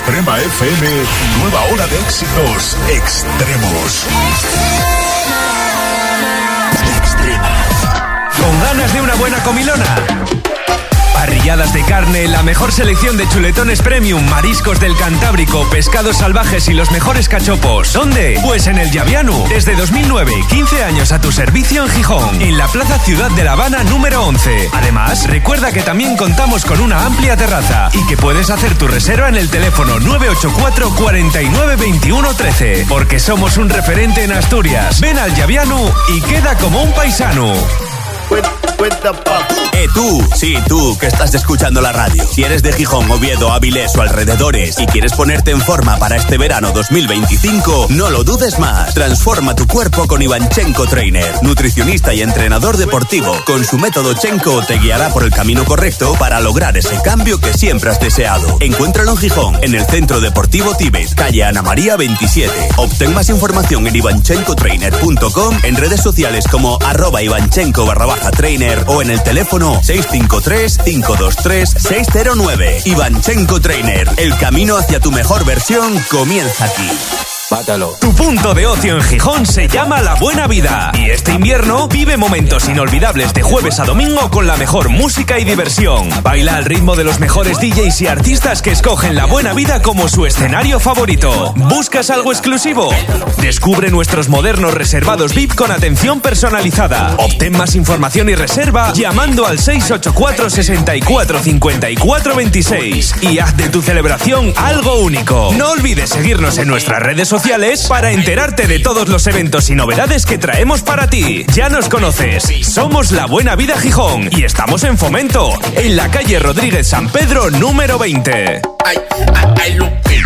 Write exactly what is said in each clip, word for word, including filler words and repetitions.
Extrema F M, nueva ola de éxitos extremos. Extrema. ¿Con ganas de una buena comilona? Parrilladas de carne, la mejor selección de chuletones premium, mariscos del Cantábrico, pescados salvajes y los mejores cachopos. ¿Dónde? Pues en el Llaviano. Desde dos mil nueve, quince años a tu servicio en Gijón, en la Plaza Ciudad de La Habana número once. Además, recuerda que también contamos con una amplia terraza y que puedes hacer tu reserva en el teléfono nueve ocho cuatro, cuatro nueve, dos uno uno tres, porque somos un referente en Asturias. Ven al Llaviano y queda como un paisano. Eh, tú, sí, tú, que estás escuchando la radio. Si eres de Gijón, Oviedo, Avilés o alrededores y quieres ponerte en forma para este verano dos mil veinticinco, no lo dudes más. Transforma tu cuerpo con Ivanchenko Trainer, nutricionista y entrenador deportivo. Con su método Chenko te guiará por el camino correcto para lograr ese cambio que siempre has deseado. Encuéntralo en Gijón, en el Centro Deportivo Tíbet, calle Ana María veintisiete. Obtén más información en ivanchenko trainer punto com, en redes sociales como arroba ivanchenko barra baja trainer o en el teléfono seis cinco tres, cinco dos tres, seis cero nueve. Ivanchenko Trainer, el camino hacia tu mejor versión comienza aquí. Mátalo. Tu punto de ocio en Gijón se llama La Buena Vida. Y este invierno vive momentos inolvidables de jueves a domingo con la mejor música y diversión. Baila al ritmo de los mejores D Js y artistas que escogen La Buena Vida como su escenario favorito. ¿Buscas algo exclusivo? Descubre nuestros modernos reservados V I P con atención personalizada. Obtén más información y reserva llamando al seis ocho cuatro, seis cuatro, cinco cuatro dos seis y haz de tu celebración algo único. No olvides seguirnos en nuestras redes sociales para enterarte de todos los eventos y novedades que traemos para ti. Ya nos conoces, somos La Buena Vida Gijón y estamos en Fomento, en la calle Rodríguez San Pedro número veinte. Ay, ay, ay,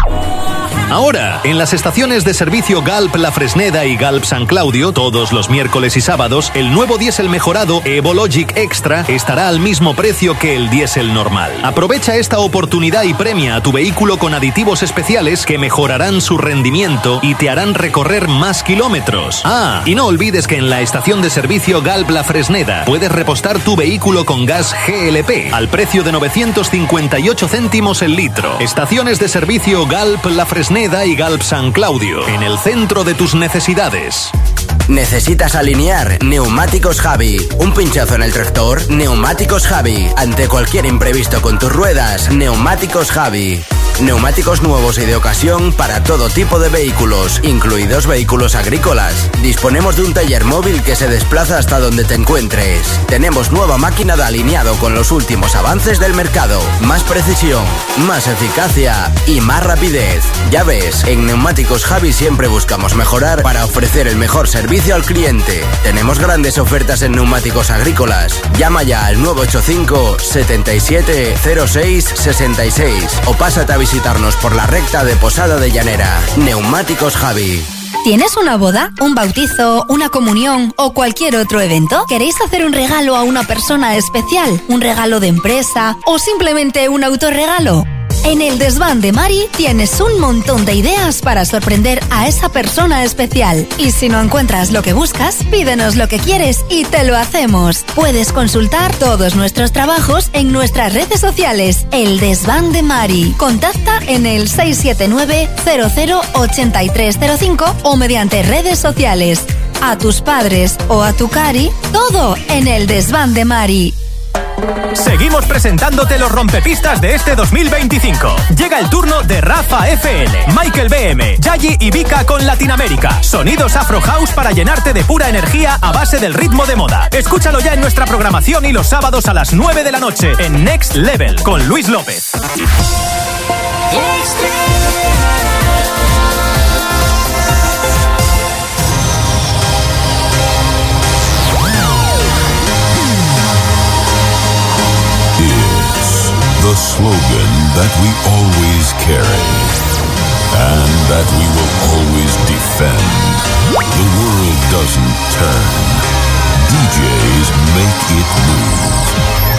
Ahora, en las estaciones de servicio Galp La Fresneda y Galp San Claudio, todos los miércoles y sábados, el nuevo diésel mejorado EvoLogic Extra estará al mismo precio que el diésel normal. Aprovecha esta oportunidad y premia a tu vehículo con aditivos especiales que mejorarán su rendimiento y te harán recorrer más kilómetros. Ah, y no olvides que en la estación de servicio Galp La Fresneda puedes repostar tu vehículo con gas G L P al precio de novecientos cincuenta y ocho céntimos el litro. Estaciones de servicio Galp La Fresneda y Galp San Claudio, en el centro de tus necesidades. ¿Necesitas alinear? Neumáticos Javi. ¿Un pinchazo en el tractor? Neumáticos Javi. Ante cualquier imprevisto con tus ruedas, Neumáticos Javi. Neumáticos nuevos y de ocasión para todo tipo de vehículos, incluidos vehículos agrícolas. Disponemos de un taller móvil que se desplaza hasta donde te encuentres. Tenemos nueva máquina de alineado con los últimos avances del mercado. Más precisión, más eficacia y más rapidez. Ya ves, en Neumáticos Javi siempre buscamos mejorar para ofrecer el mejor servicio al cliente. Tenemos grandes ofertas en neumáticos agrícolas. Llama ya al nueve ocho cinco, siete siete, cero seis, seis seis o pásate a visitarnos por la recta de Posada de Llanera. Neumáticos Javi. ¿Tienes una boda, un bautizo, una comunión o cualquier otro evento? ¿Queréis hacer un regalo a una persona especial? ¿Un regalo de empresa o simplemente un autorregalo? En el Desván de Mari tienes un montón de ideas para sorprender a esa persona especial. Y si no encuentras lo que buscas, pídenos lo que quieres y te lo hacemos. Puedes consultar todos nuestros trabajos en nuestras redes sociales. El Desván de Mari. Contacta en el seis siete nueve, cero cero, ocho tres cero cinco o mediante redes sociales. A tus padres o a tu cari, todo en el Desván de Mari. Seguimos presentándote los rompepistas de este dos mil veinticinco. Llega el turno de Rafa F L, Michael B M, Yayi y Vika con Latinoamérica. Sonidos Afro House para llenarte de pura energía a base del ritmo de moda. Escúchalo ya en nuestra programación y los sábados a las nueve de la noche en Next Level con Luis López. The slogan that we always carry and that we will always defend. The world doesn't turn. D Js make it move.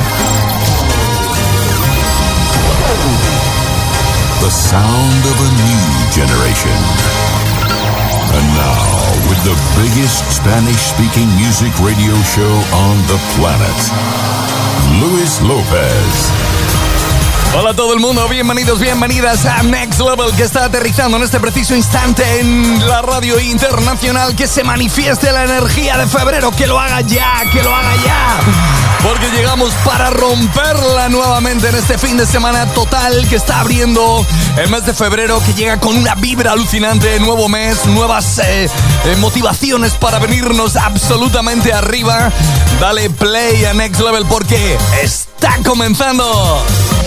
The sound of a new generation. And now, with the biggest Spanish-speaking music radio show on the planet, Luis López. Hola. Hola a todo el mundo, bienvenidos, bienvenidas a Next Level, que está aterrizando en este preciso instante en la radio internacional. Que se manifieste la energía de febrero, que lo haga ya, que lo haga ya, porque llegamos para romperla nuevamente en este fin de semana total que está abriendo el mes de febrero, que llega con una vibra alucinante, nuevo mes, nuevas eh, eh, motivaciones para venirnos absolutamente arriba. Dale play a Next Level porque está comenzando.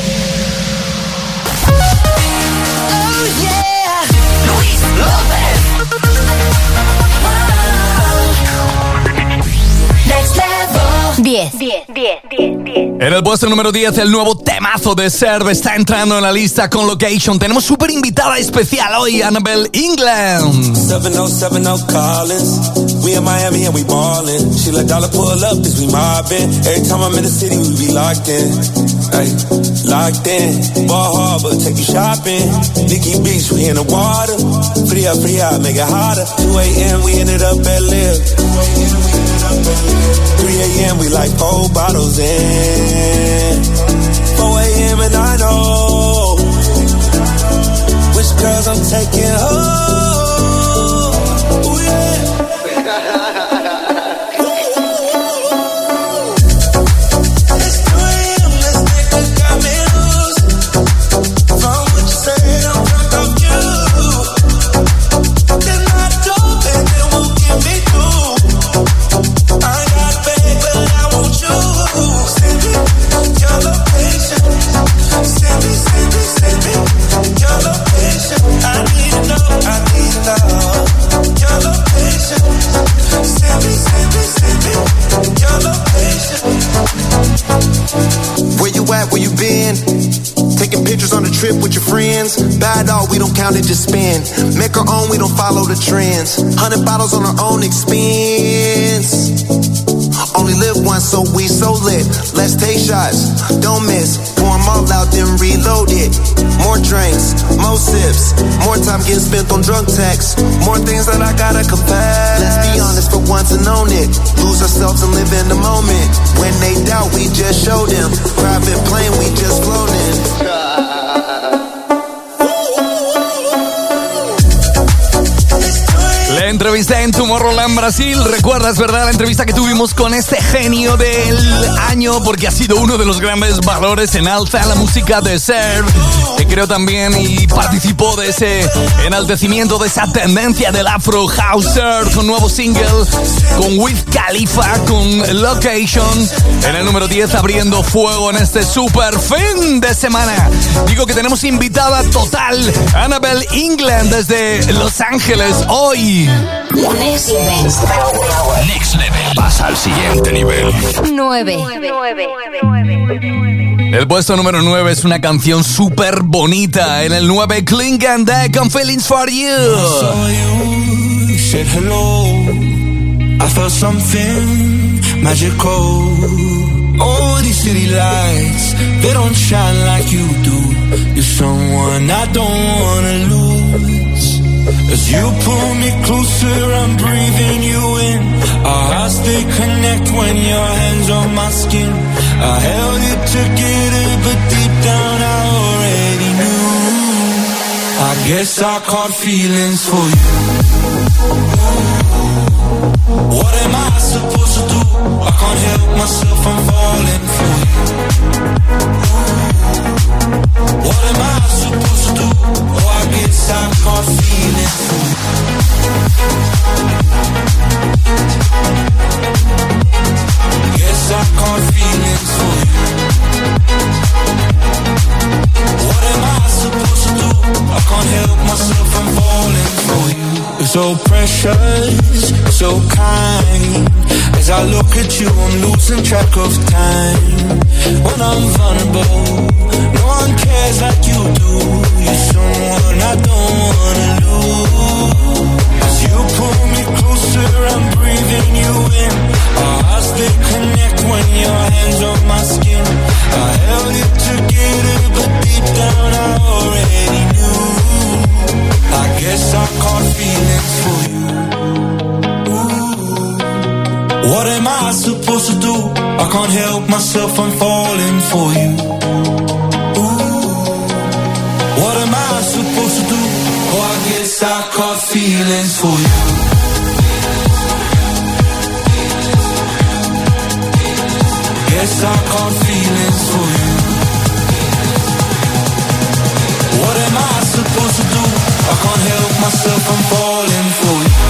diez, diez, diez, diez, diez. En el puesto número diez, el nuevo temazo de Serve está entrando en la lista con Location. Tenemos súper invitada especial hoy, Annabelle England. seven oh seven oh Collins. We in Miami and we ballin'. She let dollar pull up cause we mobbin'. Every time I'm in the city we be locked in. Ay, locked in. Ball Harbor, take you shopping. Nikki Beach, we in the water. Fria, fria, make it hotter. two a.m. we ended up at Live. three a.m. we like four bottles in. four a.m. and I know which girls I'm taking home. Ooh, yeah. Where you been? Taking pictures on the trip with your friends. Bad dog, we don't count it, just spend. Make our own, we don't follow the trends. Hundred bottles on our own expense. Only live once, so we so lit. Let's take shots, don't miss. Pour them all out, then reload it. More drinks, more sips. More time getting spent on drunk texts. More things that I gotta confess. Let's be honest for once and own it. Lose ourselves and live in the moment. When they doubt, we just show them. Private plane, we just flown in. La entrevista en Tomorrowland Brasil, ¿recuerdas, verdad? La entrevista que tuvimos con este genio del año, porque ha sido uno de los grandes valores en alza en la música de Serve, que creo también y participó de ese enaltecimiento, de esa tendencia del Afro Houser, con nuevo single, con Wiz Khalifa, con Location, en el número diez, abriendo fuego en este super fin de semana. Digo que tenemos invitada total, Annabelle England, desde Los Ángeles, hoy. Next Level. Next Level. Pasa al siguiente nivel. nueve. El puesto número nueve es una canción súper bonita. En el nueve, Clink and Deck con Feelings for You. I saw you, said hello. I felt something magical. Oh, these city lights, they don't shine like you do. You're someone I don't wanna lose. As you pull me closer, I'm breathing you in. Our hearts, they connect when your hands on my skin. I held it together, but deep down I already knew. I guess I caught feelings for you. What am I supposed to do? I can't help myself, I'm falling for you. What am I supposed to do? Oh, I guess I caught feelings for you. Guess I caught feelings for you. What am I supposed to do? I can't help myself, I'm falling for you. You're so precious, so kind. As I look at you, I'm losing track of time. When I'm vulnerable, no one cares like you do. You're someone I don't wanna lose. As you pull me closer, I'm breathing you in. Our hearts, they connect when your hands on my skin. I held it together, but deep down I already knew. I guess I caught feelings for you. Ooh. What am I supposed to do? I can't help myself, I'm falling for you. Ooh. feelings for you. Guess I caught feelings for you. What am I supposed to do? I can't help myself, I'm falling for you.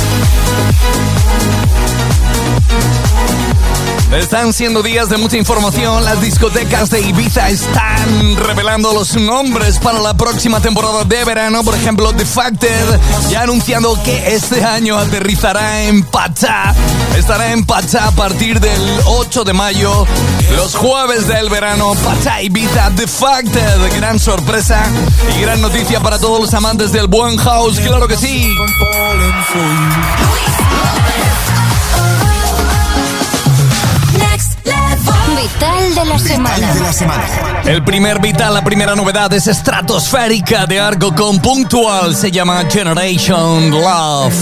Están siendo días de mucha información. Las discotecas de Ibiza están revelando los nombres para la próxima temporada de verano. Por ejemplo, The Factor ya anunciando que este año aterrizará en Pachá. Estará en Pachá a partir del ocho de mayo. Los jueves del verano, Pachá Ibiza, The Factor. Gran sorpresa y gran noticia para todos los amantes del buen house. Claro que sí. Vital de la semana. Vital de la semana. El primer vital, la primera novedad es estratosférica de Argo con Puntual. Se llama Generation Love.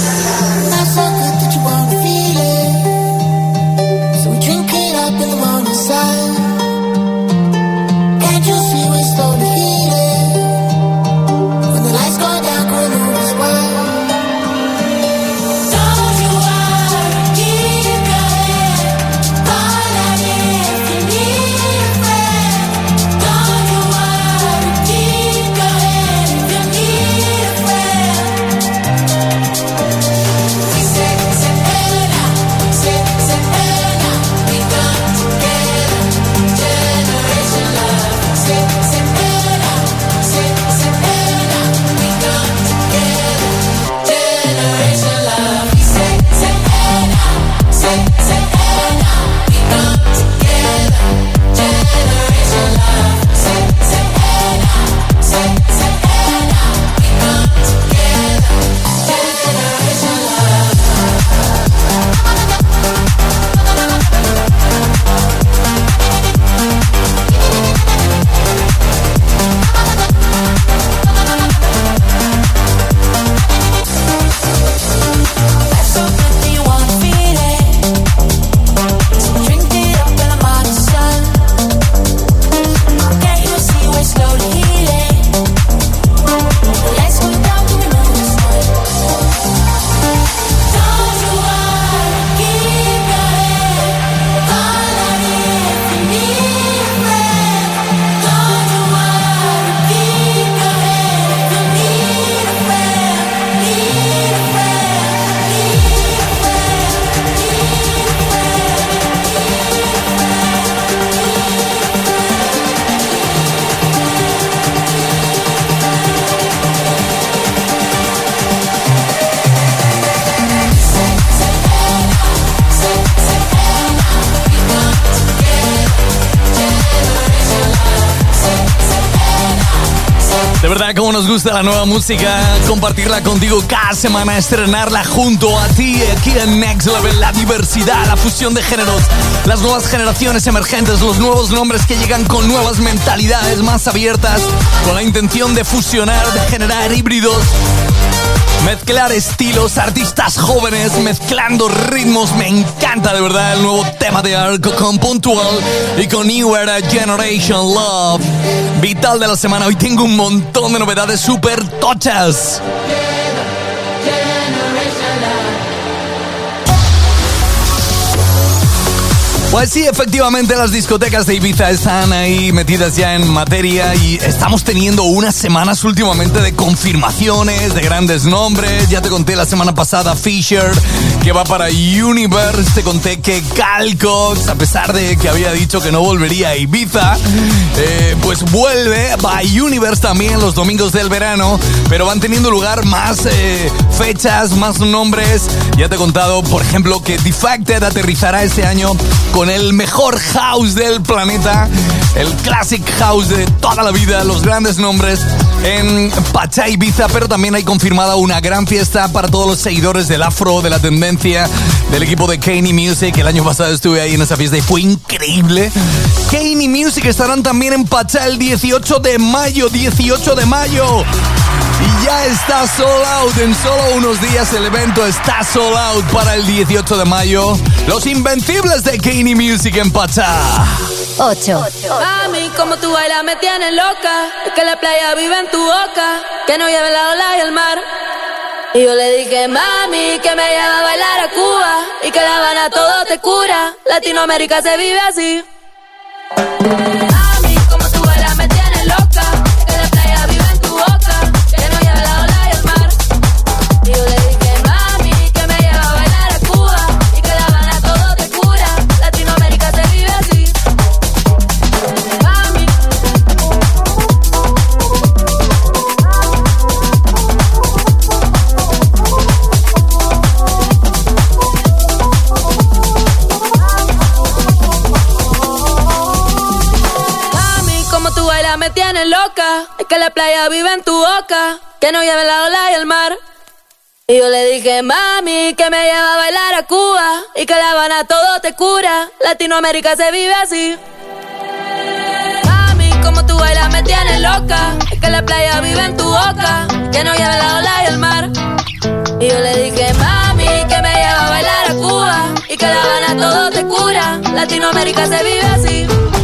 De verdad, cómo nos gusta la nueva música, compartirla contigo cada semana, estrenarla junto a ti aquí en Next Level. La diversidad, la fusión de géneros, las nuevas generaciones emergentes, los nuevos nombres que llegan con nuevas mentalidades más abiertas, con la intención de fusionar, de generar híbridos, mezclar estilos, artistas jóvenes, mezclando ritmos. Me encanta de verdad el nuevo tema de Arco con Puntual y con New Era Generation Love. Vital de la semana. Hoy tengo un montón de novedades súper tochas. Pues sí, efectivamente las discotecas de Ibiza están ahí metidas ya en materia y estamos teniendo unas semanas últimamente de confirmaciones, de grandes nombres. Ya te conté la semana pasada Fisher, que va para Universe. Te conté que Carl Cox, a pesar de que había dicho que no volvería a Ibiza, eh, pues vuelve, va a Universe también los domingos del verano, pero van teniendo lugar más eh, fechas, más nombres. Ya te he contado, por ejemplo, que The Factor aterrizará este año con el mejor house del planeta, el classic house de toda la vida, los grandes nombres en Pachá Ibiza, pero también hay confirmada una gran fiesta para todos los seguidores del afro, de la tendencia, del equipo de Kanye Music. El año pasado estuve ahí en esa fiesta y fue increíble. Kanye Music estarán también en Pachá el dieciocho de mayo, dieciocho de mayo. Y ya está sold out. En solo unos días el evento está sold out para el dieciocho de mayo. Los Invencibles de Kanye Music en Pachá. ocho. Mami, como tú bailas me tienes loca. Es que la playa vive en tu boca. Que no lleve la ola y el mar. Y yo le dije, mami, que me lleva a bailar a Cuba y que La Habana todo te cura. Latinoamérica se vive así. Mami, como tú bailas me tienes loca, que la playa vive en tu boca, que no lleve la ola y el mar. Y yo le dije, mami, que me lleva a bailar a Cuba y que La Habana todo te cura. Latinoamérica se vive así. Mami. Me tienes loca, es que la playa vive en tu boca, que no lleve la ola y el mar. Y yo le dije, mami, que me lleva a bailar a Cuba y que La Habana todo te cura. Latinoamérica se vive así. Mami, como tú bailas me tienes loca, es que la playa vive en tu boca, que no lleve la ola y el mar. Y yo le dije, mami, que me lleva a bailar a Cuba y que La Habana todo te cura. Latinoamérica se vive así.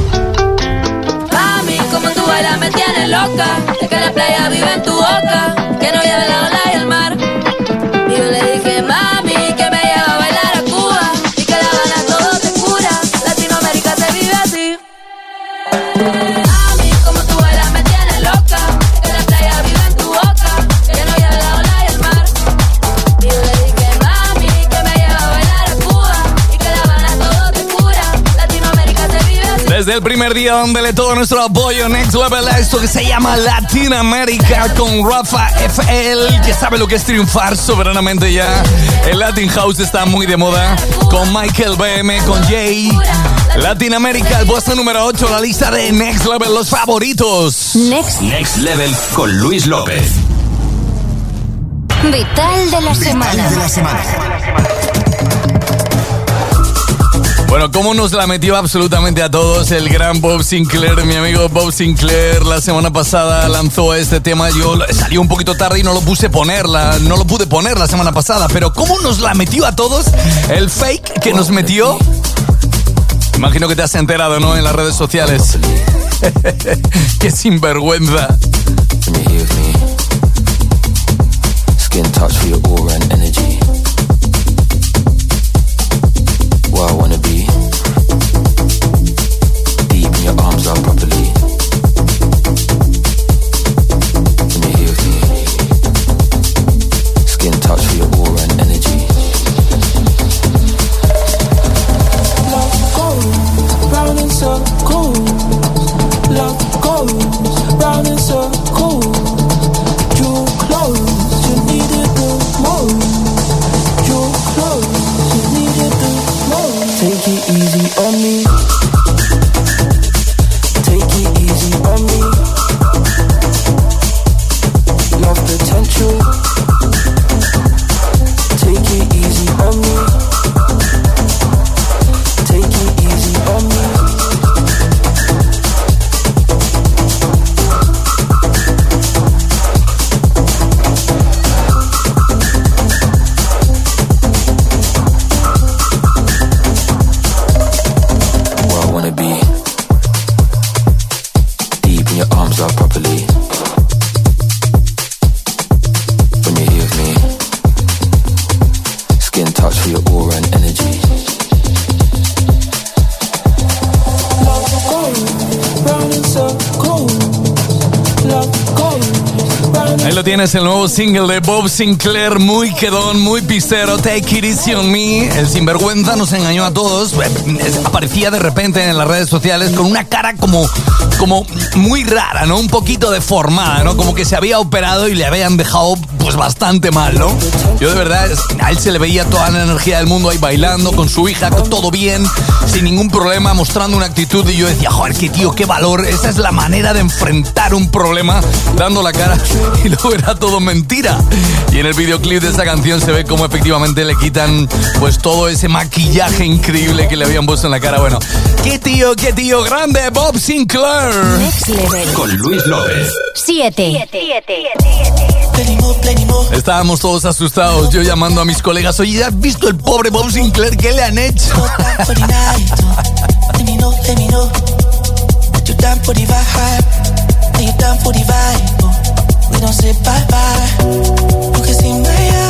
Como tú bailas me tienes loca, es que la playa vive en tu boca, que no lleve la ola y el mar. Y yo le dije, mami, que me lleva a bailar a Cuba y que La Habana todo te cura. Latinoamérica se vive así. Mami, como tú bailas me tienes loca, es que la playa vive en tu boca, que no lleve la ola y el mar. Y yo le dije, mami, que me lleva a bailar a Cuba y que La Habana todo te cura. Latinoamérica se vive así. Desde el primer día, dándole todo nuestro apoyo Next Level a esto que se llama Latinoamérica con Rafa F L, que sabe lo que es triunfar soberanamente ya. El Latin House está muy de moda, con Michael B M, con Jay. Latinoamérica, el puesto número ocho, la lista de Next Level, los favoritos. Next, Next Level con Luis López. Vital de la semana. Vital de la semana. Bueno, cómo nos la metió absolutamente a todos el gran Bob Sinclair, mi amigo Bob Sinclair. La semana pasada lanzó este tema, yo salí un poquito tarde y no lo puse ponerla, no lo pude poner la semana pasada, pero cómo nos la metió a todos el fake que nos metió. Imagino que te has enterado, ¿no? En las redes sociales. Qué sinvergüenza. Skin touch for your aura and energy. Where I wanna be. Deep in your arms up properly. When you're here with me. Skin touch for your aura and energy. Love goes round in circles. Love goes round in circles. You're close, you need it the most. You're close, you need it the most. Take it easy on me. Take it easy on me. Love potential. Take it easy on me. Take it easy on me. Tienes el nuevo single de Bob Sinclair, muy quedón, muy pistero, Take It Easy on Me. El sinvergüenza nos engañó a todos. Aparecía de repente en las redes sociales con una cara como, como muy rara, ¿no? Un poquito deformada, ¿no? Como que se había operado y le habían dejado pues bastante mal, ¿no? Yo de verdad, a él se le veía toda la energía del mundo ahí bailando con su hija, todo bien, sin ningún problema, mostrando una actitud, y yo decía, joder, qué tío, qué valor. Esa es la manera de enfrentar un problema, dando la cara, y luego era todo mentira. Y en el videoclip de esta canción se ve cómo efectivamente le quitan pues todo ese maquillaje increíble que le habían puesto en la cara. Bueno, qué tío, qué tío grande, Bob Sinclair. Next Level. Con Luis López. Siete. Estábamos todos asustados, yo llamando a mis colegas, oye, ¿has visto el pobre Bob Sinclair? ¿Qué le han hecho? We don't say bye bye. You can see my eyes.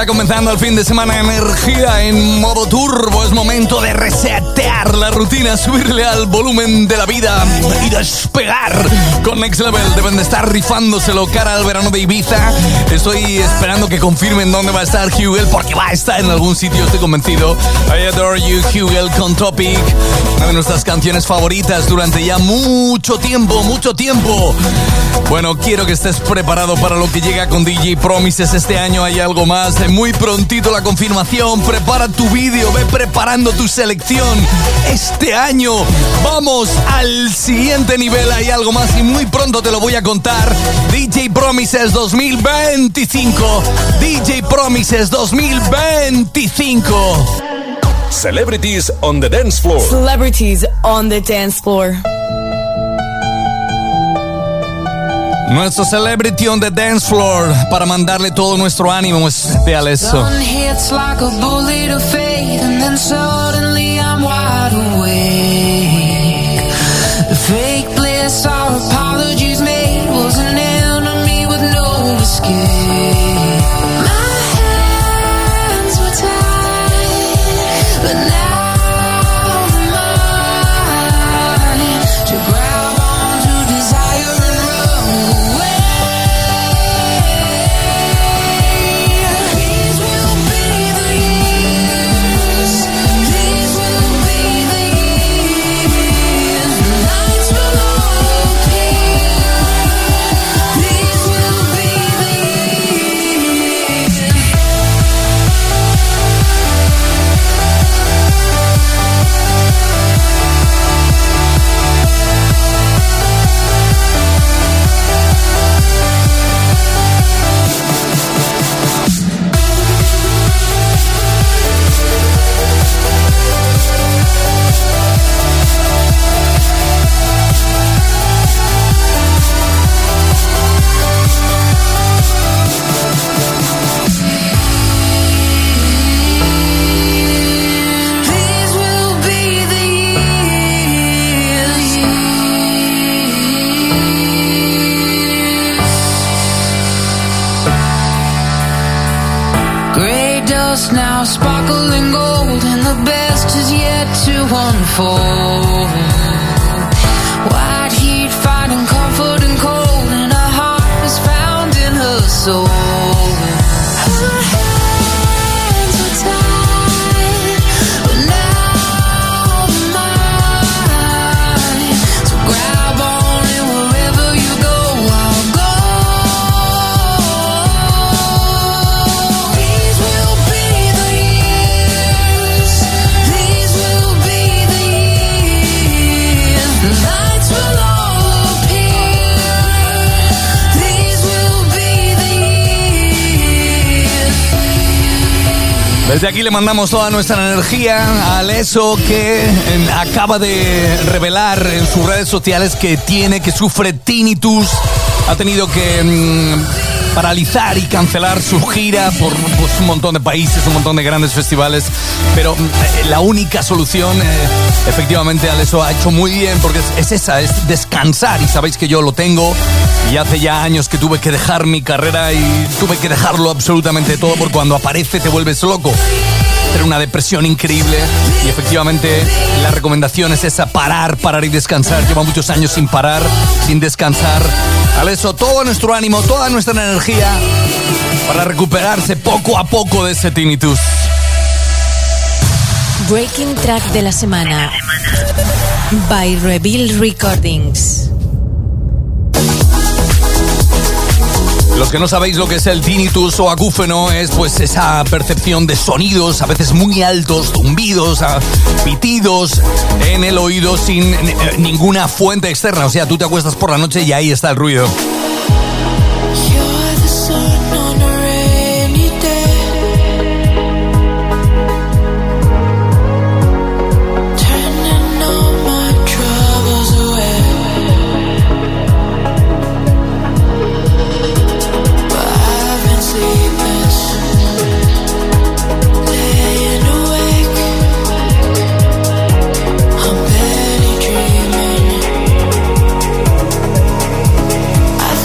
Está comenzando el fin de semana, energía en modo turbo. Es momento de resetear la rutina, subirle al volumen de la vida y despegar con Next Level. Deben de estar rifándoselo cara al verano de Ibiza. Estoy esperando que confirmen dónde va a estar Hugel, porque va a estar en algún sitio, estoy convencido. I Adore You, Hugel con Topic, una de nuestras canciones favoritas durante ya mucho tiempo, mucho tiempo. Bueno, quiero que estés preparado para lo que llega con D J Promises este año. Hay algo más, muy prontito la confirmación. Prepara tu vídeo, ve preparando tu selección. Este año vamos al siguiente nivel. Hay algo más y muy pronto te lo voy a contar. D J Promises dos mil veinticinco. D J Promises dos mil veinticinco. Celebrities on the dance floor. Celebrities on the dance floor. Nuestro Celebrity on the Dance Floor, para mandarle todo nuestro ánimo, es de Alesso. Now sparkling gold, and the best is yet to unfold. White heat finding comfort in cold, and her heart is found in her soul. Her hands were tied, but now mine. So grab on and wherever you go, I'll go. These will be the years. These will be the years. The lights will all appear. These will be the years. Desde aquí le mandamos toda nuestra energía a Alesso, que eh, acaba de revelar en sus redes sociales que tiene, que sufre tinnitus. Ha tenido que mmm, paralizar y cancelar su gira por pues, un montón de países, un montón de grandes festivales. Pero eh, la única solución, eh, efectivamente, Alesso ha hecho muy bien, porque es, es esa, es descansar. Y sabéis que yo lo tengo. Y hace ya años que tuve que dejar mi carrera y tuve que dejarlo absolutamente todo, porque cuando aparece te vuelves loco. Era una depresión increíble y efectivamente la recomendación es esa: parar, parar y descansar. Lleva muchos años sin parar, sin descansar. Alesso, todo nuestro ánimo, toda nuestra energía para recuperarse poco a poco de ese tinnitus. Breaking Track de la semana by Reveal Recordings. Los que no sabéis lo que es el tinnitus o acúfeno, es pues esa percepción de sonidos a veces muy altos, zumbidos, pitidos en el oído sin ninguna fuente externa. O sea, tú te acuestas por la noche y ahí está el ruido. I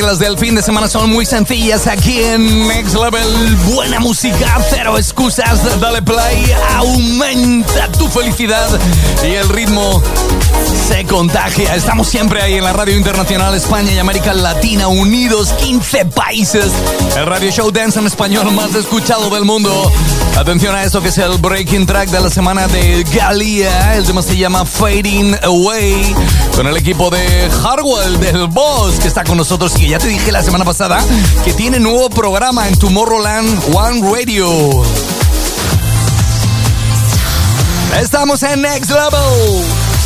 reglas del fin de semana son muy sencillas aquí en Next Level. Buena música, cero excusas, dale play, aumenta tu felicidad y el ritmo se contagia. Estamos siempre ahí en la radio internacional España y América Latina, unidos, quince países. El radio show dance en español más escuchado del mundo. Atención a esto que es el breaking track de la semana de Galia. El tema se llama Fading Away, con el equipo de Hardwell del Boss, que está con nosotros y que ya te dije la semana pasada que tiene nuevo programa en Tomorrowland One Radio. Estamos en Next Level.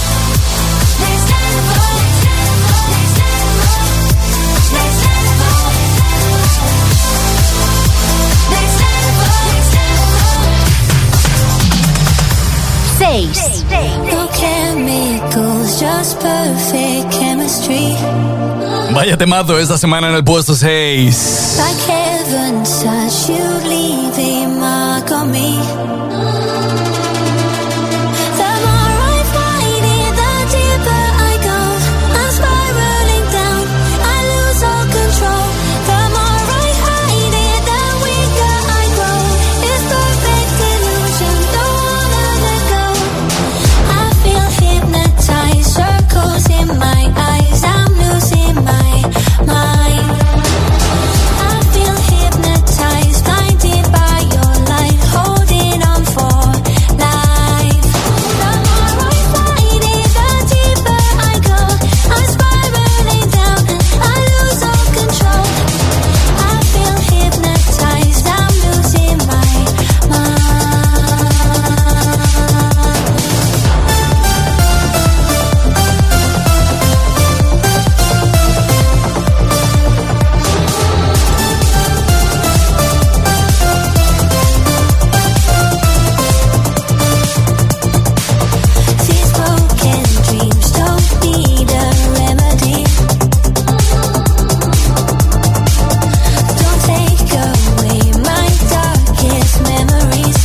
Seis. No chemicals, just perfect chemistry. Vaya temazo esta semana en el puesto seis. Like heaven says you leave a mark on me. The more I fight it, the deeper I go. I'm spiraling down, I lose all control. The more I hide it, the weaker I grow. It's perfect illusion, don't wanna let go. I feel hypnotized, circles in my eyes. I'm losing my mind. I feel hypnotized, blinded by your light, holding on for life. The more I fight it, the deeper I go. I'm spiraling down and I lose all control. I feel hypnotized, I'm losing my mind. These broken dreams don't need a remedy. Don't take away my darkest memories.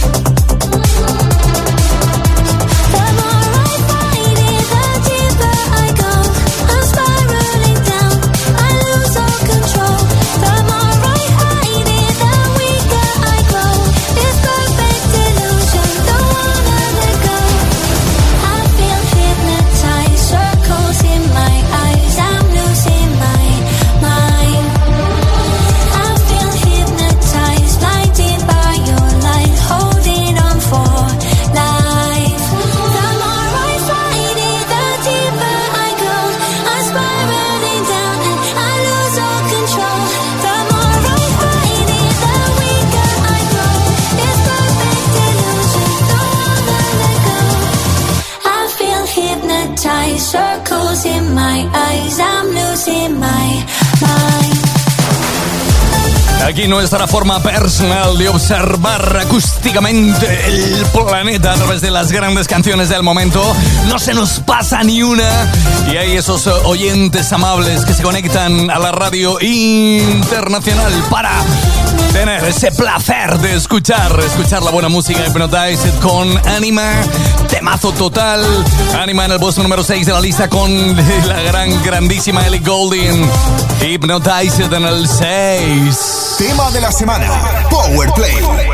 The more I fight it, the deeper I go. I'm spiraling down, I lose all control. The more I hide it, the weaker I grow. It's perfect illusion, don't wanna let go. I feel hypnotized, circles in my eyes. I'm losing my mind. I feel hypnotized, blinded by your light, holding on for life. The more I fight it, the deeper I go. I'm spiraling down and I lose all control. The more I hide it, the weaker I grow. It's perfect illusion, don't wanna let go. I feel hypnotized, circles in my eyes. I'm losing my mind. Aquí nuestra forma personal de observar acústicamente el planeta a través de las grandes canciones del momento. No se nos pasa ni una. Y hay esos oyentes amables que se conectan a la radio internacional para tener ese placer de escuchar, escuchar la buena música. Hypnotized con Anima, temazo total. Anima en el puesto número seis de la lista con la gran, grandísima Ellie Goulding. Hypnotized en el seis. Tema de la semana, Power Play.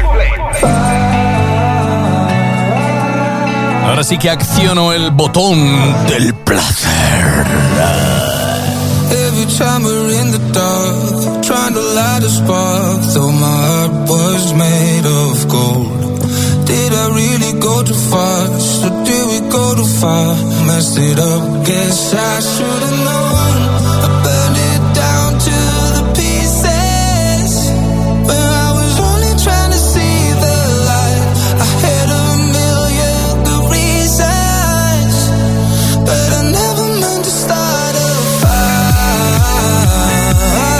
Ahora sí que acciono el botón del placer. Every time we're in the dark, trying to light a spark, though my heart was made of gold. Did I really go too fast, or did we go too far? Messed it up, guess I should've known. I burned it down to the pieces, when I was only trying to see the light. I had a million good reasons, but I never meant to start a fire.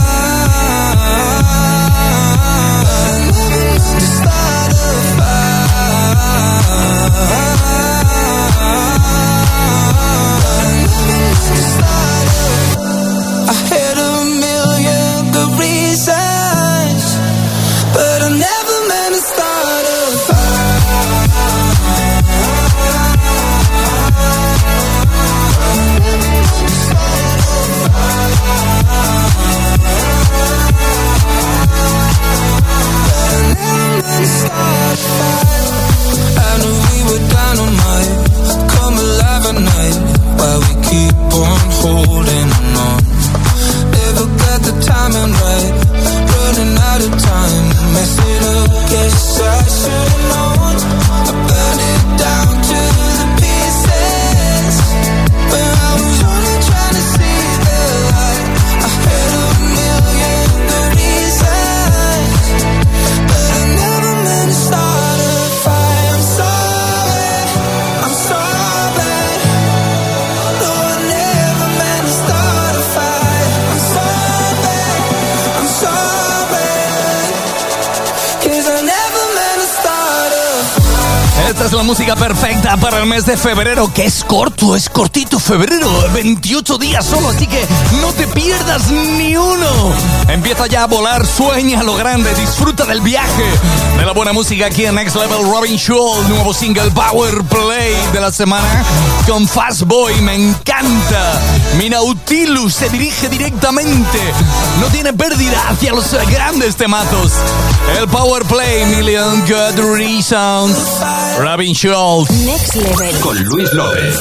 I never meant to start a fire. I never meant to start a esta es la música perfecta para el mes de febrero, que es corto, es cortito febrero, veintiocho días solo, así que no te pierdas ni uno. Empieza ya a volar, sueña lo grande, disfruta del viaje de la buena música aquí en Next Level. Robin Schulz, nuevo single Power Play de la semana con Fast Boy, me encanta. Mi Nautilus se dirige directamente, no tiene pérdida hacia los grandes temazos. El Power Play, Million Good Reasons. Robin Schulz. Next Level con Luis López.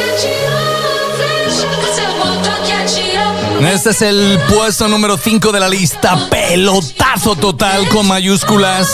Este es el puesto número cinco de la lista. Pelotazo total con mayúsculas.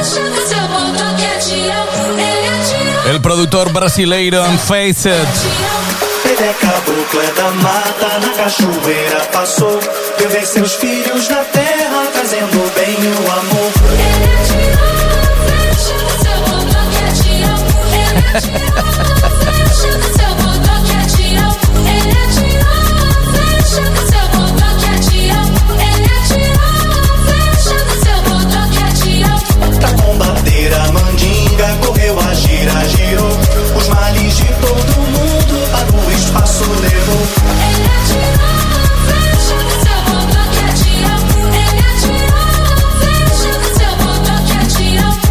El productor brasileiro Unfaced. Ele é caboclo, é da mata, na cachoeira passou. Eu vi seus filhos na terra, trazendo bem o amor. Ele é tirão, fecha seu botão que é tirão. Ele é tirão, fecha seu botão que é tirão. Ele é tirão, fecha seu botão que é tirão. Ele é tirão, fecha seu botão que é tirão. Da combateira mandinga correu a gira, girou. Os males de todo mundo para o espaço levou. Ele é tirão, fecha seu botão que é tirão. Ele é tirão, fecha seu botão que é tirão.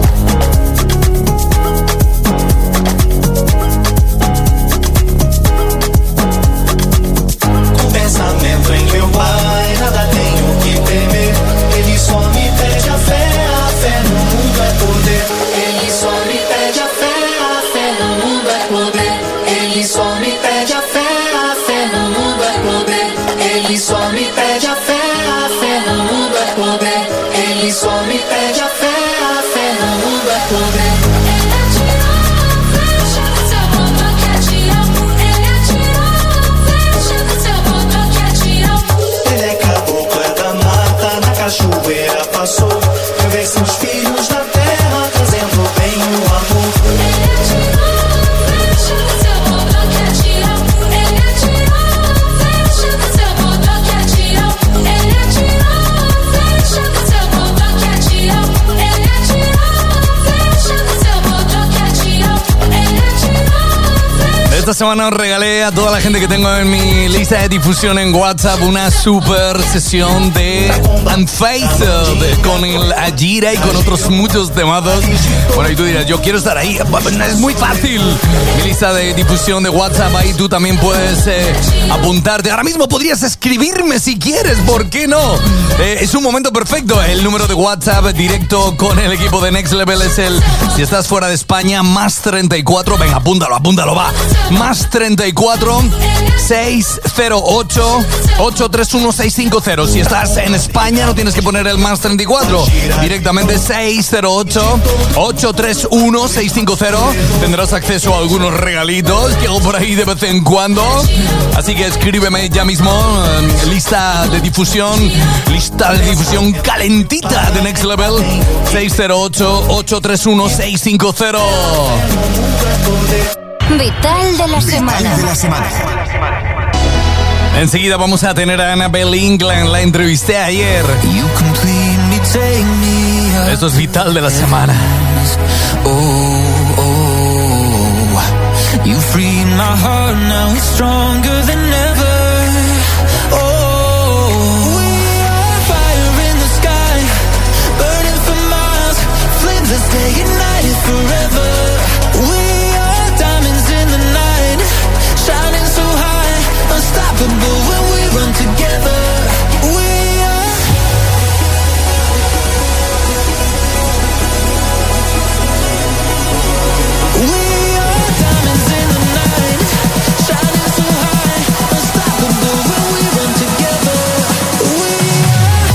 Com pensamento em meu pai, nada tenho que temer. Ele só me pede a fé, a fé no mundo é poder. Ele só me pede a fé, a fé no mundo é poder. Ele só me pede a fé, a fé no mundo é poder. Ele só me pede a fé, a fé no mundo é poder. Ele só me pede a fé, a fé no mundo é poder. Ele é tirão, fecha seu botão que é tirão. Ele é tirão, fecha seu botão que é tirão. Ele é caboclo, é da mata, na cachoeira passou. Eu vi seus filhos na terra, trazendo bem o amor. Ele é tirão, fecha seu botão que é tirão. Ele é tirão, fecha seu botão que é tirão. Ele é tirão, fecha seu botão que é tirão. Ele é tirão, fecha seu botão que é tirão. Ele é tirão. Esta semana os regalé a toda la gente que tengo en mi lista de difusión en WhatsApp una super sesión de Unfaced con el Ajira y con otros muchos temazos. Bueno, y tú dirás, yo quiero estar ahí. Es muy fácil. Mi lista de difusión de WhatsApp, ahí tú también puedes eh, apuntarte. Ahora mismo podrías escribirme si quieres, ¿por qué no? Eh, es un momento perfecto. El número de WhatsApp directo con el equipo de Next Level es el, si estás fuera de España, más treinta y cuatro. Venga, apúntalo, apúntalo, va. Más treinta y cuatro, seiscientos ocho, ochocientos treinta y uno, seiscientos cincuenta. Si estás en España no tienes que poner el más treinta y cuatro. Directamente seiscientos ocho, ochocientos treinta y uno, seiscientos cincuenta. Tendrás acceso a algunos regalitos que hago por ahí de vez en cuando. Así que escríbeme ya mismo. Lista de difusión, lista de difusión calentita de Next Level. seiscientos ocho, ochocientos treinta y uno, seiscientos cincuenta. Vital de la semana. De la semana. Enseguida vamos a tener a Annabelle England, la entrevisté ayer. Esto es Vital de la semana. Oh, oh, you freed my heart, now it's stronger than ever. Oh, we are fire in the sky, burning for miles, flames that stay ignited forever. We are diamonds in the night, shining so high, unstoppable when we run together. We are. We are diamonds in the night, shining so high, unstoppable when we run together. We are.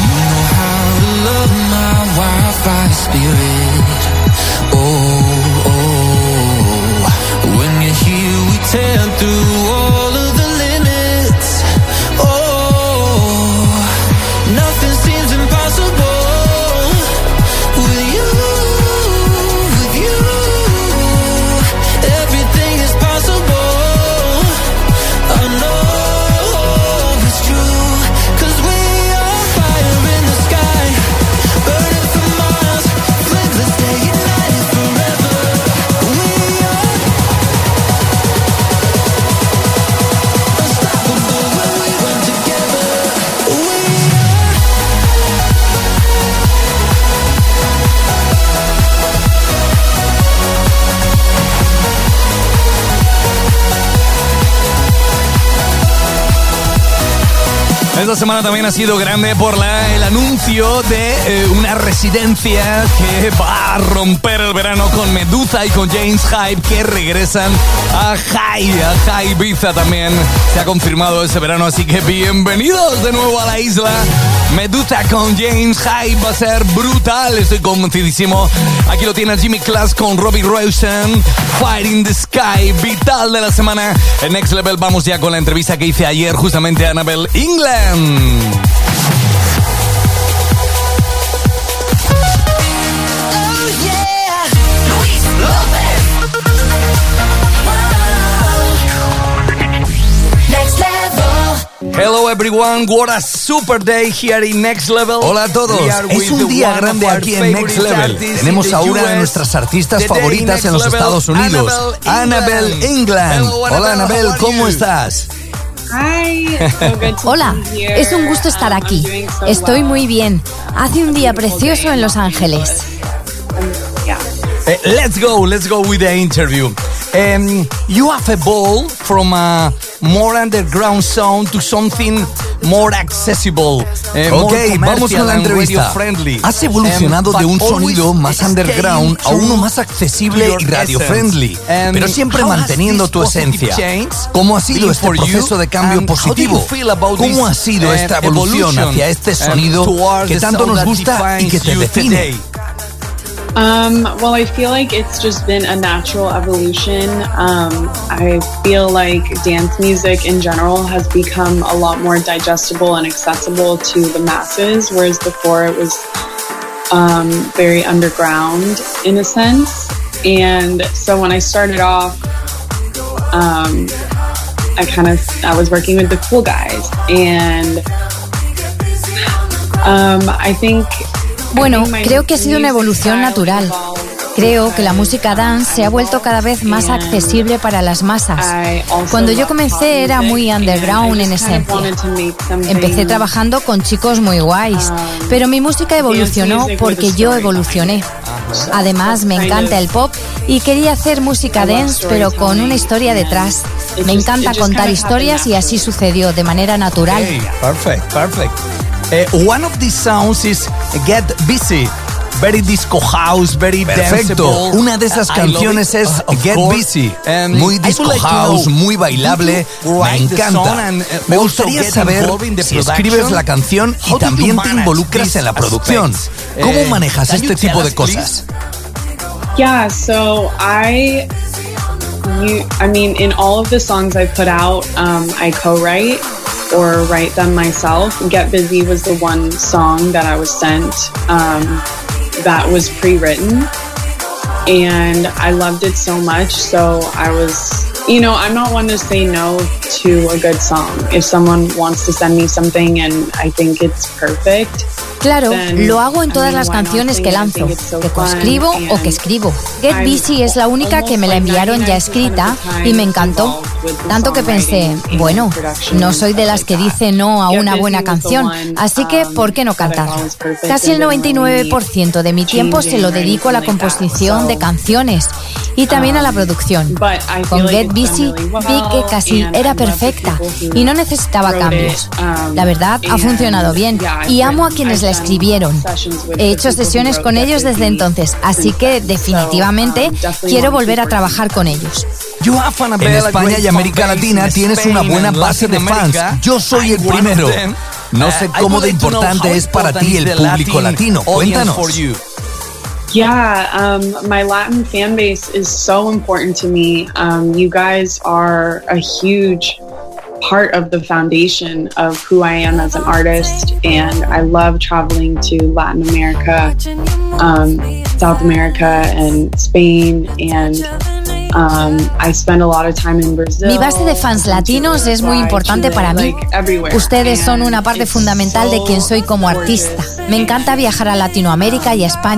Spirit, oh, oh. esta semana también ha sido grande por la, el anuncio de eh, una residencia que va a romper el verano con Medusa y con James Hype, que regresan a High, a High Ibiza también. Se ha confirmado ese verano, así que bienvenidos de nuevo a la isla. Medusa con James Hype va a ser brutal, estoy convencidísimo. Aquí lo tiene Jimmy Class con Robbie Rosen, Fire in the Sky, vital de la semana. En Next Level vamos ya con la entrevista que hice ayer justamente a Annabelle England. Hello everyone, what a super day here in Next Level. Hola a todos, es un día grande aquí en Next Level. Tenemos a una de nuestras artistas favoritas en los Estados Unidos, Annabelle England. Hola Annabelle, ¿cómo estás? Hola, es un gusto estar aquí. Estoy muy bien. Hace un día precioso en Los Ángeles. Uh, let's go, let's go with the interview. Um, you have evolved from a more underground sound to something more accessible. Uh, ok, vamos con la entrevista. Has evolucionado um, de un sonido más underground a uno más accesible y radio friendly, pero siempre manteniendo tu esencia. ¿Cómo ha sido este proceso de cambio positivo? ¿Cómo ha sido esta evolución hacia este sonido que tanto nos gusta y que te define? Um, well, I feel like it's just been a natural evolution. Um, I feel like dance music in general has become a lot more digestible and accessible to the masses, whereas before it was um, very underground in a sense. And so when I started off, um, I kind of, I was working with the cool guys, and um, I think Bueno, creo que ha sido una evolución natural. Creo que la música dance se ha vuelto cada vez más accesible para las masas. Cuando yo comencé era muy underground en esencia. Empecé trabajando con chicos muy guays, pero mi música evolucionó porque yo evolucioné. Además, me encanta el pop y quería hacer música dance, pero con una historia detrás. Me encanta contar historias y así sucedió de manera natural. Okay, perfect, perfect. Uh, one of these sounds is Get Busy. Very disco house, very Perfecto. danceable. Una de esas canciones es Get Busy. Muy disco house, muy bailable. Me encanta. Me gustaría saber si escribes la canción y también te involucras en la producción. ¿Cómo manejas este tipo de cosas? Yeah, so I, you, I mean, in all of the songs I put out, um, I co-write or write them myself. Get Busy was the one song that I was sent um, that was pre-written, and I loved it so much, so I was, you know, I'm not one to say no to a good song. If someone wants to send me something and I think it's perfect, Claro, lo hago en todas las canciones que lanzo, que coescribo o que escribo. Get Busy es la única que me la enviaron ya escrita y me encantó. Tanto que pensé, bueno, no soy de las que dice no a una buena canción, así que ¿por qué no cantarla? Casi el noventa y nueve por ciento de mi tiempo se lo dedico a la composición de canciones y también a la producción. Con Get Busy vi que casi era perfecta y no necesitaba cambios. La verdad, ha funcionado bien y amo a quienes la escribieron. He hecho sesiones con ellos desde entonces, así que definitivamente quiero volver a trabajar con ellos. En España y América Latina tienes una buena base de fans. Yo soy el primero. No sé cómo de importante es para ti el público latino. Cuéntanos. Yeah, um, my Latin fan base is so important to me. Um, you guys are a huge part of the foundation of who I am as an artist, and I love traveling to Latin America, um, South America, and Spain, and um, I spend a lot of time in Brazil. Mi base de fans latinos es muy importante para mí. Ustedes son una parte fundamental de quien soy como artista. Me encanta viajar a Latinoamérica y a España.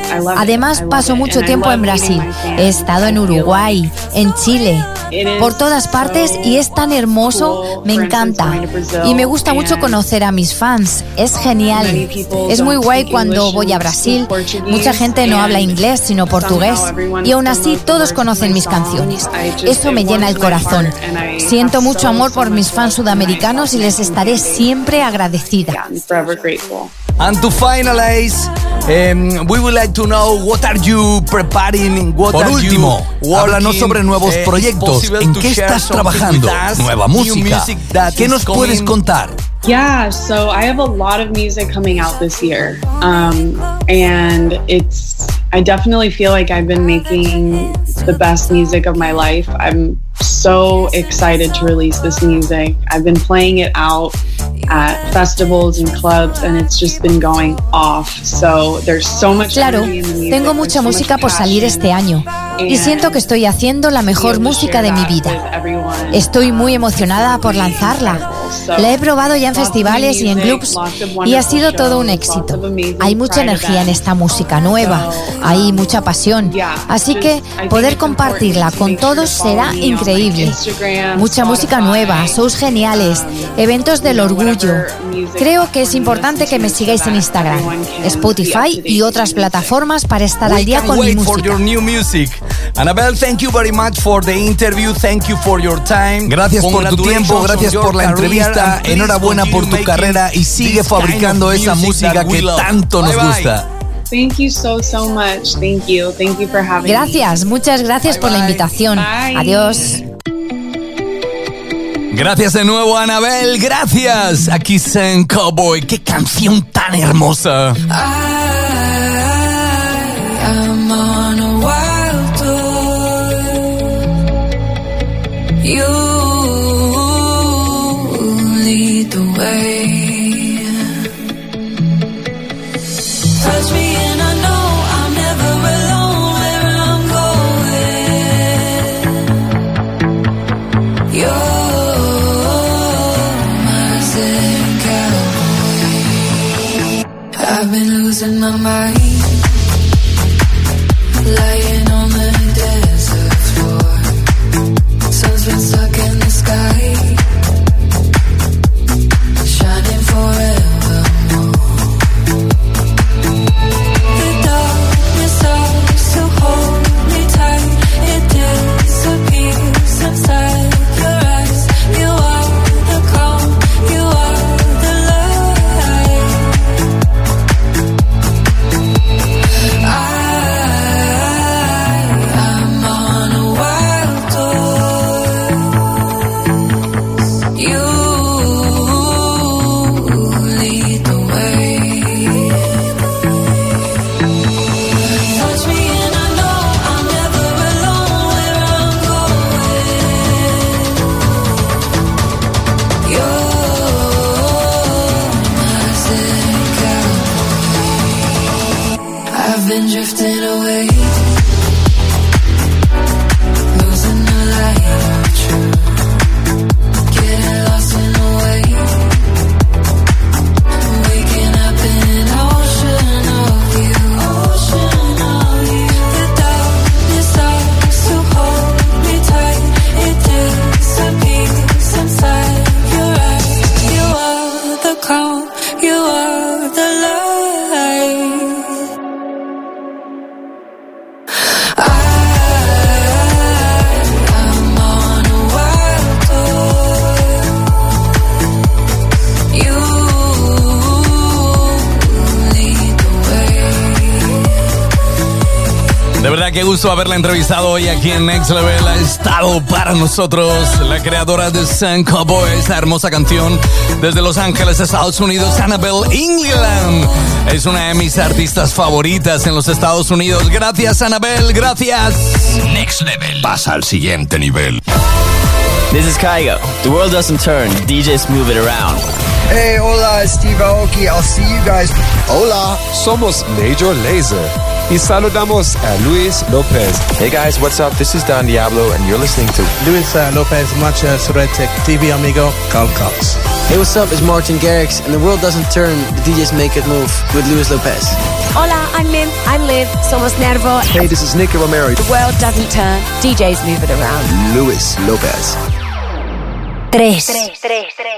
Además, paso mucho tiempo en Brasil. He estado en Uruguay, en Chile, por todas partes, y es tan hermoso, me encanta. Y me gusta mucho conocer a mis fans, es genial. Es muy guay cuando voy a Brasil, mucha gente no habla inglés sino portugués, y aún así todos conocen mis canciones. Eso me llena el corazón. Siento mucho amor por mis fans sudamericanos y les estaré siempre agradecida. And to finalize, um, we would like to know what are you preparing, what Por are último, you háblanos sobre nuevos eh, proyectos. ¿En qué estás trabajando? Nueva música. ¿Qué nos puedes contar? Yeah, so I have a lot of music coming out this year. Um, and it's, I definitely feel like I've been making the best music of my life. I'm so excited to release this music. I've been playing it out at festivals and clubs and it's just been going off. So there's so much Claro, energy in the music. tengo mucha música por salir este año y siento que estoy haciendo la mejor música de mi vida. Estoy muy emocionada por lanzarla. La he probado ya en festivales y en clubs y ha sido todo un éxito. Hay mucha energía en esta música nueva, hay mucha pasión, así que poder compartirla con todos será increíble. Mucha música nueva, shows geniales, eventos del orgullo. Creo que es importante que me sigáis en Instagram, Spotify y otras plataformas para estar al día con mi música. Annabelle, thank you very much for the interview. Thank you for your time. Gracias por tu tiempo, gracias por la entrevista. Enhorabuena por tu carrera y sigue fabricando esa música que tanto nos gusta. Thank you so, so much. Thank you. Thank you for having me. Gracias, muchas gracias por la invitación. Adiós. Gracias de nuevo, Annabelle. Gracias. Aquí Zen Cowboy. Qué canción tan hermosa. I'm on a wild tour. You lead the way. Touch me and I know I'm never alone where I'm going. You're my Zen cowboy. I've been losing my mind. Lying on the desert floor. Sun's been stuck in the sky, shining forevermore. The darkness starts to hold me tight. It disappears inside your eyes. You are the calm, you are the light. I been drifting away, losing the light of truth, getting lost in the way, waking up in an ocean of you, ocean of you. The darkness starts to hold me tight, it disappears inside your eyes. You are the calm, you are the light. De verdad, qué gusto haberla entrevistado hoy aquí en Next Level. Ha estado para nosotros la creadora de Zen Cowboy, esta hermosa canción desde Los Ángeles, Estados Unidos, Annabelle England. Es una de mis artistas favoritas en los Estados Unidos. Gracias, Annabelle, gracias. Next Level. Pasa al siguiente nivel. This is Kygo. The world doesn't turn, D Js move it around. Hey, hola, Steve Aoki. I'll see you guys. Hola, somos Major Lazer. y saludamos a Luis Lopez. Hey guys, what's up? This is Don Diablo and you're listening to Luis uh, Lopez, mucha suerte, T V amigo, Carl Cox. Hey, what's up? It's Martin Garrix and the world doesn't turn, the D Js make it move with Luis Lopez. Hola, I'm Lim. I'm Liv. Somos Nervo. Hey, this is Nicky Romero. The world doesn't turn, D Js move it around. Luis Lopez. Tres. Tres, tres, tres.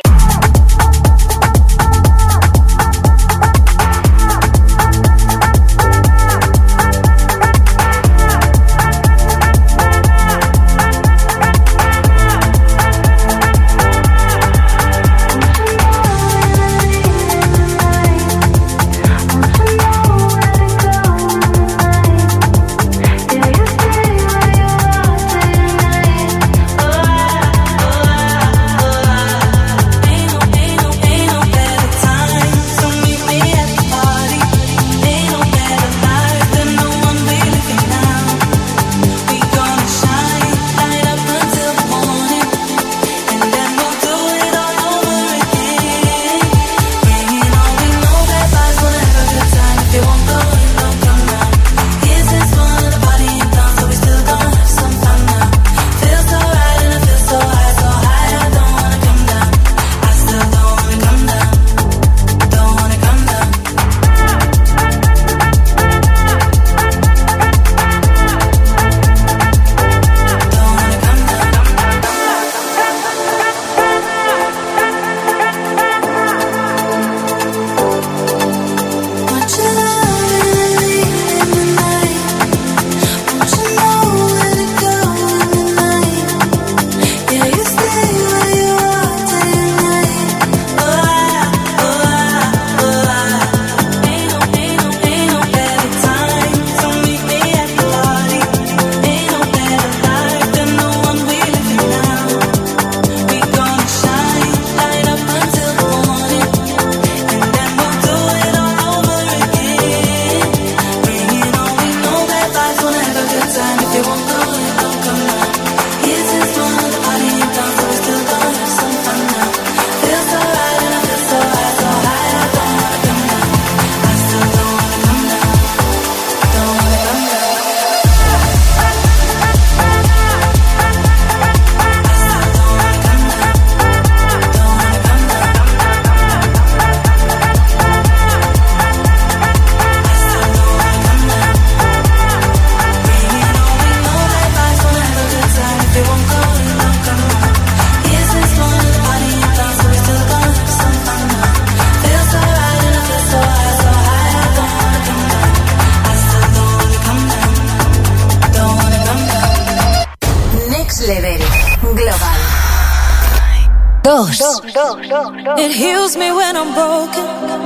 It heals me when I'm broken,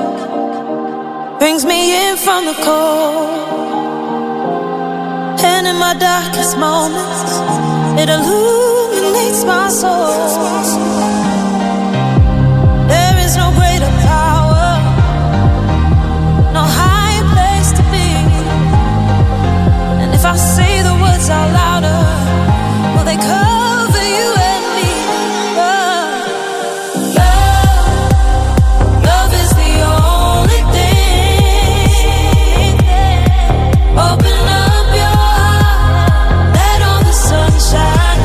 brings me in from the cold, and in my darkest moments, it illuminates my soul. There is no greater power, no higher place to be, and if I say the words out louder, will they cover you and me? Open up your heart, let all the sunshine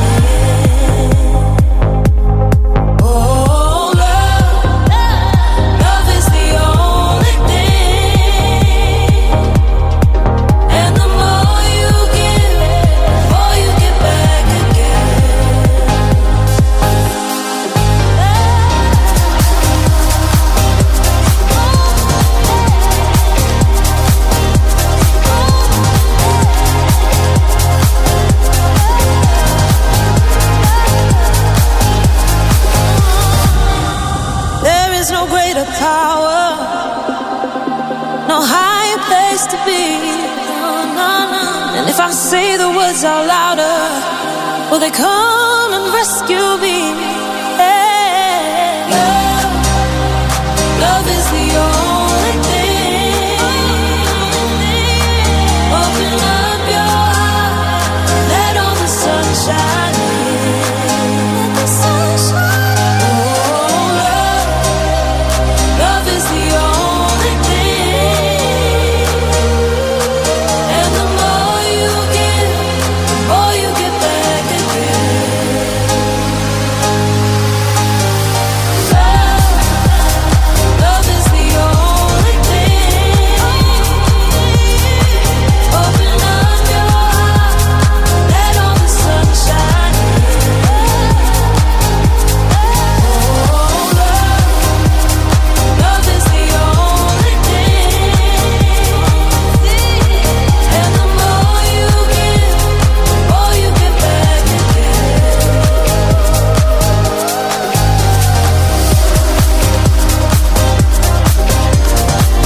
in. Oh, love, love is the only thing. And the more you give, the more you get back again. There is no greater power, no higher place to be. No, no, no. And if I say the words out louder, will they come and rescue me? Hey, love, love is the only thing. Open up your heart, let all the sunshine in. Let the sunshine in. Oh, love, love is the only thing.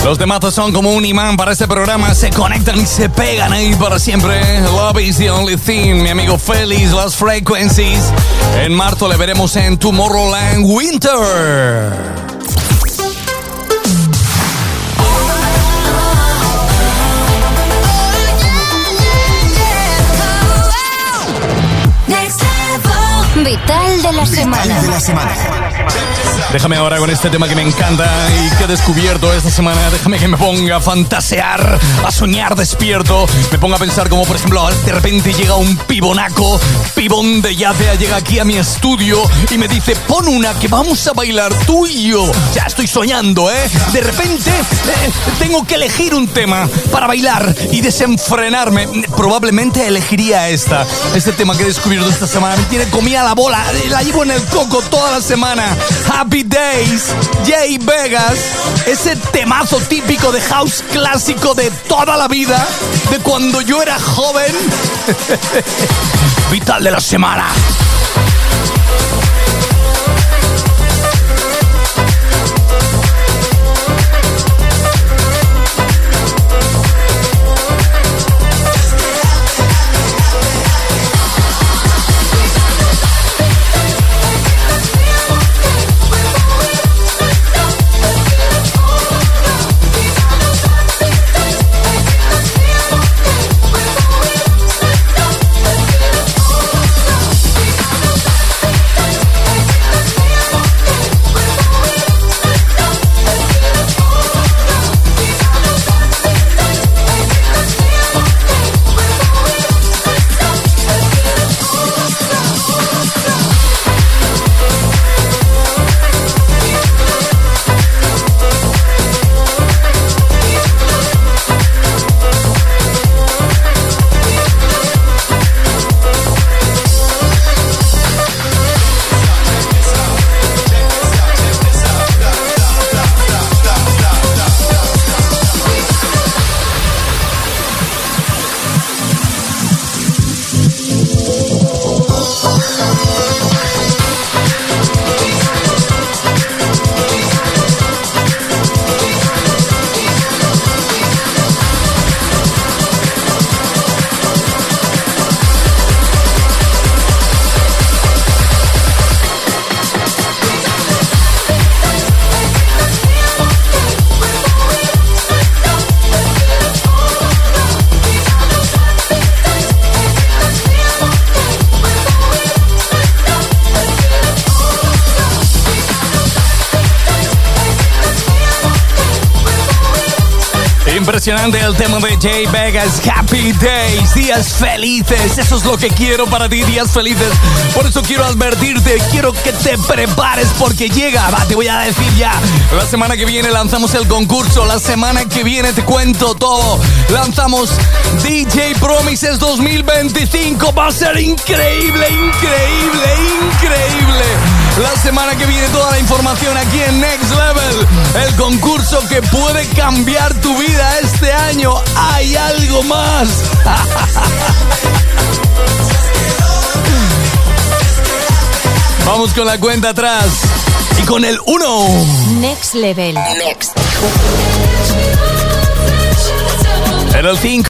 Los temazos son como un imán para este programa, se conectan y se pegan ahí para siempre. Love is the only thing, mi amigo Félix, Las Frequencies. En marzo le veremos en Tomorrowland Winter. Vital de la semana. Vital de la semana. Déjame ahora con este tema que me encanta y que he descubierto esta semana. Déjame que me ponga a fantasear, a soñar despierto. Me ponga a pensar como, por ejemplo, de repente llega un pibonaco, pibón de Yatea, llega aquí a mi estudio y me dice, pon una que vamos a bailar tú y yo. Ya estoy soñando, ¿eh? De repente eh, tengo que elegir un tema para bailar y desenfrenarme. Probablemente elegiría esta. Este tema que he descubierto esta semana me tiene comida la bola. La llevo en el coco toda la semana. Happy Days, Jay Vegas, ese temazo típico de house clásico de toda la vida, de cuando yo era joven. Vital de la semana. Impresionante el tema de Jay Vegas, Happy Days, días felices. Eso es lo que quiero para ti, días felices. Por eso quiero advertirte, quiero que te prepares porque llega, va, te voy a decir ya. La semana que viene lanzamos el concurso, la semana que viene te cuento todo. Lanzamos D J Promises dos mil veinticinco, va a ser increíble, increíble, increíble. La semana que viene toda la información aquí en Next Level. El concurso que puede cambiar tu vida este año. Hay algo más. Vamos con la cuenta atrás. Y con el uno. Next Level. Next. Era el cinco.